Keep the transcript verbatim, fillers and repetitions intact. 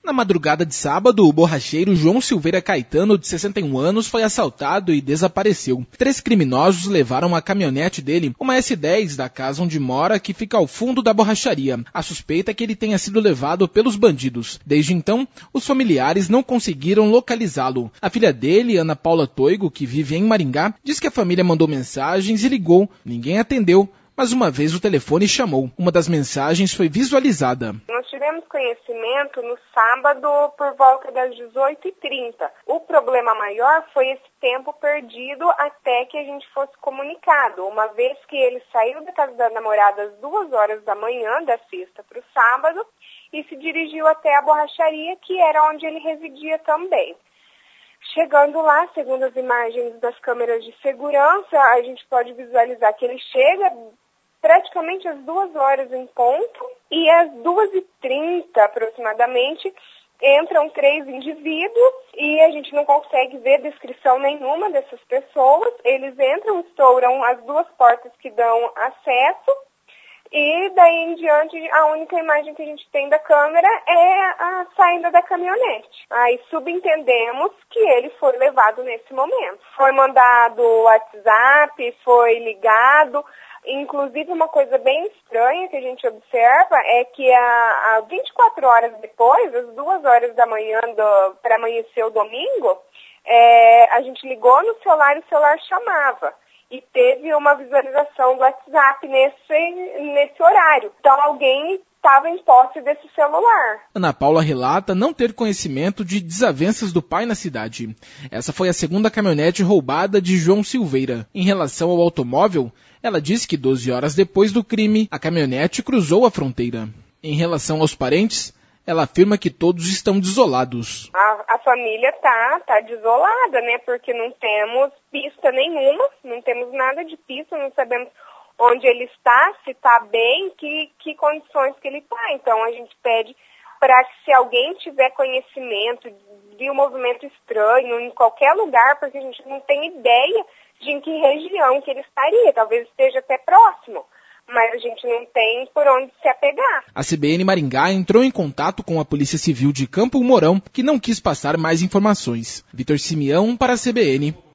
Na madrugada de sábado, o borracheiro João Silveira Caetano, de sessenta e um anos, foi assaltado e desapareceu. Três criminosos levaram a caminhonete dele, uma S dez da casa onde mora, que fica ao fundo da borracharia. A suspeita é que ele tenha sido levado pelos bandidos. Desde então, os familiares não conseguiram localizá-lo. A filha dele, Ana Paula Toigo, que vive em Maringá, diz que a família mandou mensagens e ligou. Ninguém atendeu. Mas uma vez o telefone chamou. Uma das mensagens foi visualizada. Nós tivemos conhecimento no sábado por volta das dezoito e trinta. O problema maior foi esse tempo perdido até que a gente fosse comunicado. Uma vez que ele saiu da casa da namorada às duas horas da manhã, da sexta para o sábado, e se dirigiu até a borracharia, que era onde ele residia também. Chegando lá, segundo as imagens das câmeras de segurança, a gente pode visualizar que ele chega praticamente às duas horas em ponto, e às duas e trinta aproximadamente entram três indivíduos e a gente não consegue ver descrição nenhuma dessas pessoas. Eles entram, estouram as duas portas que dão acesso e daí em diante a única imagem que a gente tem da câmera é a saída da caminhonete. Aí subentendemos que ele foi levado nesse momento. Foi mandado WhatsApp, foi ligado. Inclusive, uma coisa bem estranha que a gente observa é que a, a vinte e quatro horas depois, às duas horas da manhã para amanhecer o domingo, é, a gente ligou no celular e o celular chamava. E teve uma visualização do WhatsApp nesse, nesse horário. Então, alguém estava em posse desse celular. Ana Paula relata não ter conhecimento de desavenças do pai na cidade. Essa foi a segunda caminhonete roubada de João Silveira. Em relação ao automóvel, ela disse que doze horas depois do crime, a caminhonete cruzou a fronteira. Em relação aos parentes, ela afirma que todos estão desolados. A, a família tá, tá desolada, né? Porque não temos pista nenhuma, não temos nada de pista, não sabemos onde ele está, se está bem, que, que condições que ele está. Então a gente pede para que se alguém tiver conhecimento de um movimento estranho em qualquer lugar, porque a gente não tem ideia de em que região que ele estaria, talvez esteja até próximo, mas a gente não tem por onde se apegar. A C B N Maringá entrou em contato com a Polícia Civil de Campo Mourão, que não quis passar mais informações. Vitor Simeão para a C B N.